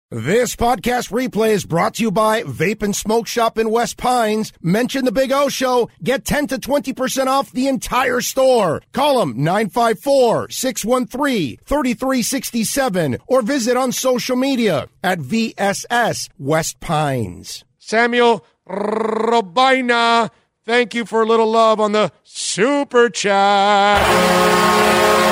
This podcast replay is brought to you by Vape and Smoke Shop in West Pines. Mention the Big O Show. Get 10 to 20% off the entire store. Call them 954-613-3367 or visit on social media at VSS West Pines. Samuel Robina, thank you for a little love on the Super Chat.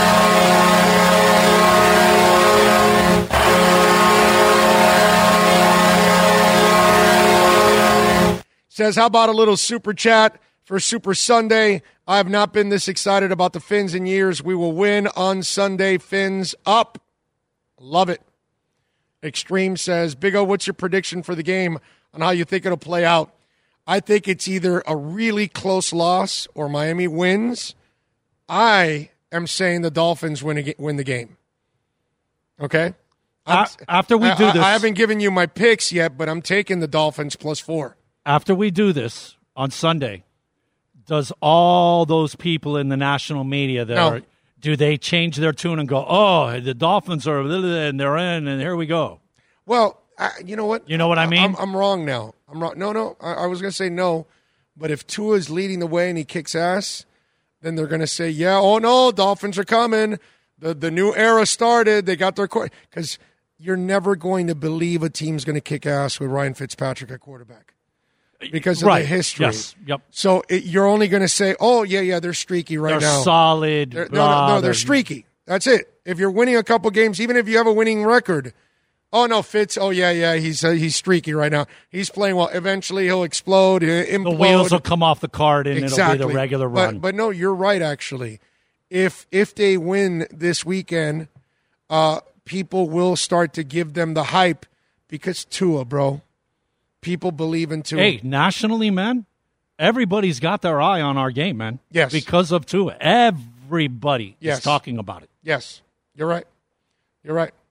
Says, how about a little Super Chat for Super Sunday? I have not been this excited about the Fins in years. We will win on Sunday. Fins up. Love it. Extreme says, Big O, what's your prediction for the game on how you think it'll play out? I think it's either a really close loss or Miami wins. I am saying the Dolphins win the game. Okay? After we do this. I haven't given you my picks yet, but I'm taking the Dolphins +4. After we do this on Sunday, does all those people in the national media do they change their tune and go, oh, the Dolphins are, and they're in, and here we go? Well, you know what? You know what I mean? I'm wrong now. I'm wrong. No. I was going to say no, but if Tua is leading the way and he kicks ass, then they're going to say, yeah, oh no, Dolphins are coming. The new era started. They got their because you're never going to believe a team's going to kick ass with Ryan Fitzpatrick at quarterback. Because of the history. Yes. Yep. So you're only going to say, oh, yeah, they're streaky now. They're solid. No, they're streaky. That's it. If you're winning a couple games, even if you have a winning record, oh, no, Fitz, oh, yeah, he's streaky right now. He's playing well. Eventually he'll explode, implode. The wheels will come off the cart, and it'll be the regular run. But no, you're right, actually. If they win this weekend, people will start to give them the hype because Tua, bro. People believe in Tua. Hey, nationally, man, everybody's got their eye on our game, man. Yes. Because of Tua. Everybody is talking about it. Yes. You're right.